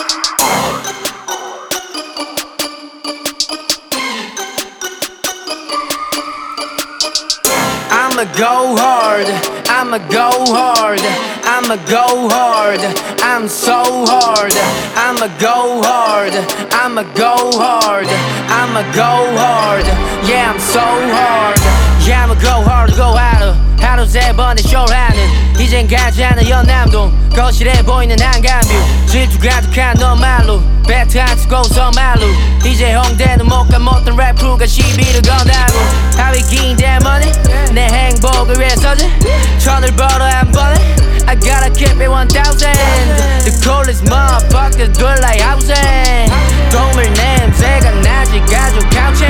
I'ma go hard, I'ma go hard, I'ma go hard, I'm so hard. I'ma go hard, I'ma go hard, I'ma go hard, yeah I'm so hard. Yeah I'ma go hard, go harder. 하루 세 번의 쇼하는 이젠 가지 않아 연남동 거실에 보이는 한강뷰 질투 가득한 너 말로 배트 안 쓰고 서말로 이제 홍대는 못 가 못한 랩 크루가 시비를 건다고 하위 긴 대머리 내 행복을 위해서지 천을 벌어 한 번에 I gotta keep it 1000 The coolest motherfuckers do it like housing 동물 냄새가 나지 가족 couching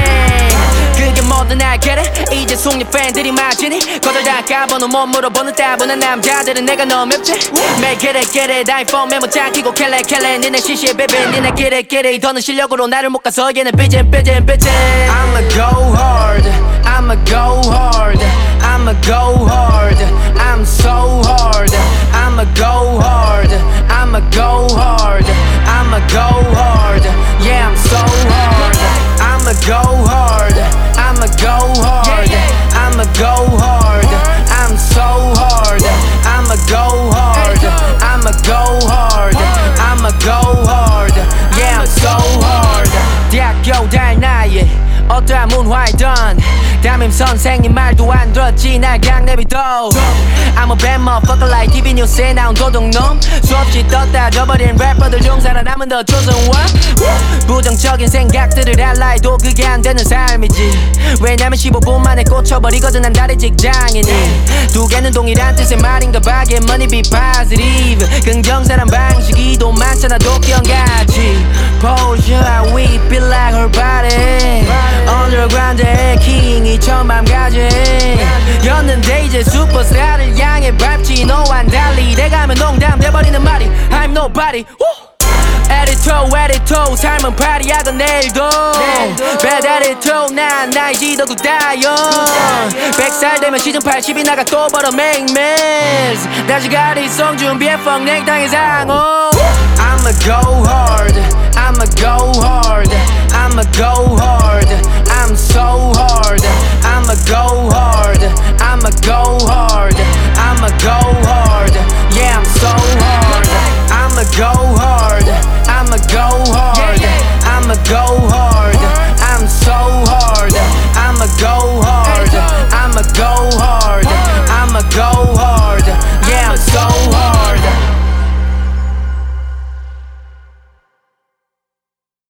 그게 뭐든 I get it 이제 속내 팬들이 맞으니 거들다 까보는 못 물어보는 따분한 남자들은 내가 너무 맵지 Make it get it 아이폰 메모 잠기고 켈레 니네 시시해 baby 니네 get it 더는 실력으로 나를 못 가서 얘는 삐진 I'ma go hard I'ma go hard I'ma go hard I'm so hard I'ma go hard I'ma go hard I'ma go hard Yeah I'm so hard I'ma go hard I'ma go hard I'ma go hard I'm so hard I'ma go hard I'ma go hard I'ma go hard Yeah I'm so hard 대학교 다닐 나이에 어떠한 문화이든 담임 선생님 말도 안 들었지 날 그냥 내비둬 I'm a bad motherfucker like TV 뉴스에 나온 도둑놈 수없이 떴다 져버린 래퍼들 중 살아남은 더 조성원 부정적인 생각들을 할라 해도 그게 안 되는 삶이지 왜냐면 15분 만에 꽂혀버리거든 난 다른 직장이니 두 개는 동일한 뜻의 말인가 봐 Get money be positive 긍정사람 방식이도 많잖아 독경같이 Posure how we feel like her body Underground의 킹이 처음 밤까지 였는데 이제 슈퍼스타를 향해 밟지 너와는 달리 내가 하면 농담 돼버리는 말이 I'm nobody 에디토 삶은 파리하던 내일도 Bad attitude 난 나의 지도도 다요 100살 되면 시즌 80이 나가 또 벌어 make mess 다시 가리송 준비해 fuck 냉탕의 상호 I'ma go hard I'ma go hard I'ma go hard I'm so hard I'ma go hard